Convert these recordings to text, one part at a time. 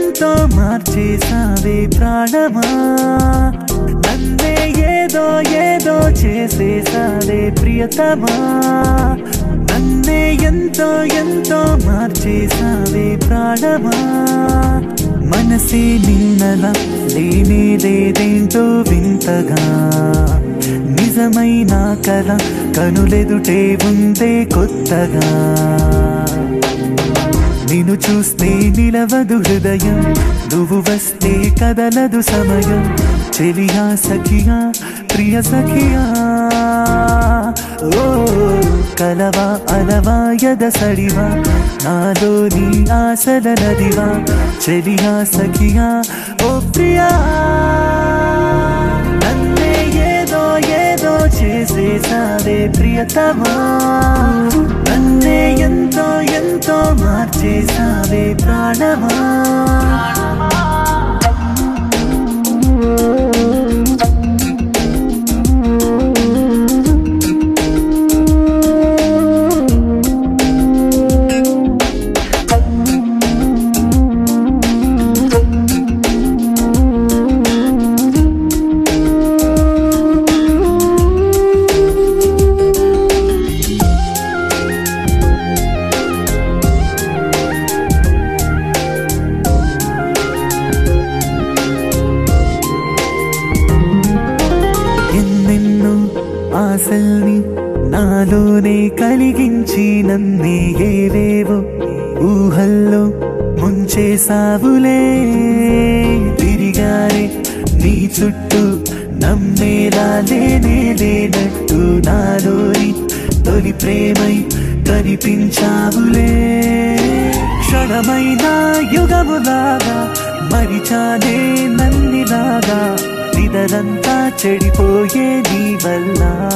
ఎంతో మార్చేసావే ప్రాణమా నన్నే ఏదో ఏదో చేసేసావే ప్రియతమా నన్నే ఎంతో ఎంతో మార్చేసావే ప్రాణమా మనసే నిన్నలా లేనే లేదేంటో వింతగా నిజమైన కల కనులెదుటే ఉందే కొత్తగా నిన్ను చూస్తే నిలవదు హృదయం నువ్వు వస్తే కదలదు సమయం చెలియా సఖియా ప్రియ సఖియా ఓ కలవా అలవా ఎదసడివా నాలో నీ ఆశల నదివా చెలియా సఖియా ఓ ప్రియా నన్నే ఏదో ఏదో చేసేసావే ప్రియతమా నన్నే ఎంతో ఎంతో మార్చేసావే ప్రాణమా ఆశల్ని నాలోనే కలిగించి నన్నే ఏవేవో ఊహల్లో ముంచేసావులే తిరిగారే నీ చుట్టూ నమ్మేలా లేనే లేనట్టు నాలోని తొలి ప్రేమై కనిపించావులే క్షణమైనా యుగములాగా మరిచానే నన్నిలాగా నిదలంతా చెడిపోయే నీ వల్ల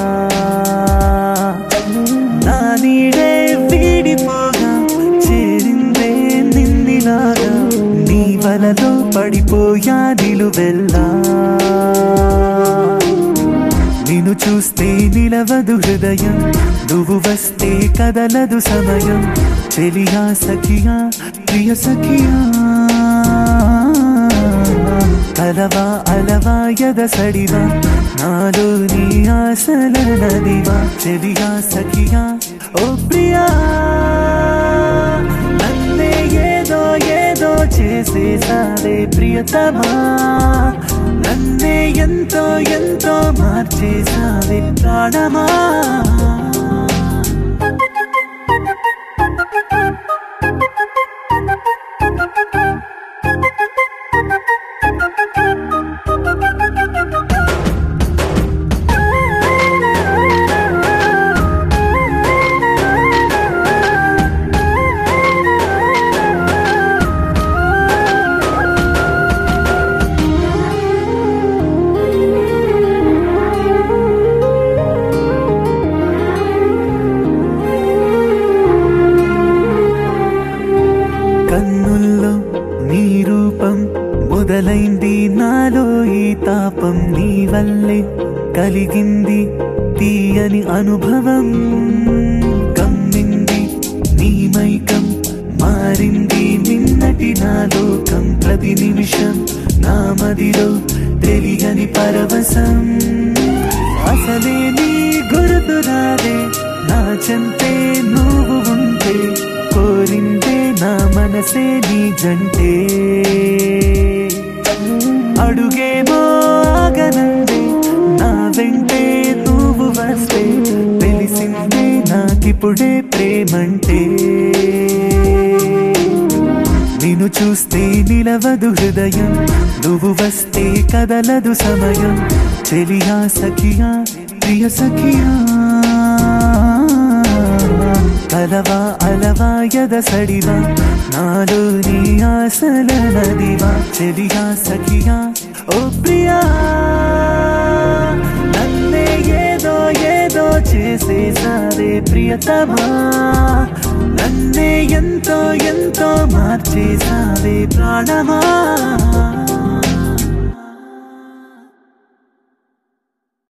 నా నీడే వీడిపోగా చేరిందే నిన్నిలాగా నీ వలలో పడిపోయా నిలువెల్లా నిన్ను చూస్తే నిలవదు హృదయం నువ్వు వస్తే కదలదు సమయం చెలియా సఖియా ప్రియ సఖియా అలవా అలవా ఎదసడివా నాలో నీ ఆశల నదివా చెలియా సఖియా ఓ ప్రియా నన్నే ఏదో ఏదో చేసేసావే ప్రియతమా నన్నే ఎంతో ఎంతో మార్చేసావే ప్రాణమా కన్నుల్లో నీ రూపం మొదలైంది నాలో ఈ తాపం నీ వల్లే కలిగింది తీయని అనుభవం కమ్మింది నీ మైకం మారింది నిన్నటి నా లోకం ప్రతి నిమిషం నా మదిలో తెలియని పరవశం అసలే నీ గుర్తురాదే నా చెంతే నువ్వు ఉంటే కోరిందే నా మనసే నీ జంటే అడుగేమో ఆగనందే నా వెంటే నువ్వు వస్తే తెలిసిందే నాకిప్పుడే ప్రేమంటే నిన్ను చూస్తే నిలవదు హృదయం నువ్వు వస్తే కదలదు సమయం చెలియా సఖియా ప్రియ సఖియా అలవా అలవా ఎదసడివా నాలో నీ ఆశల నదివా చెలియా సఖియా ఓ ప్రియా నన్నే ఏదో ఏదో చేసేసావే ప్రియతమా నన్నే ఎంతో ఎంతో మార్చేసావే ప్రాణమా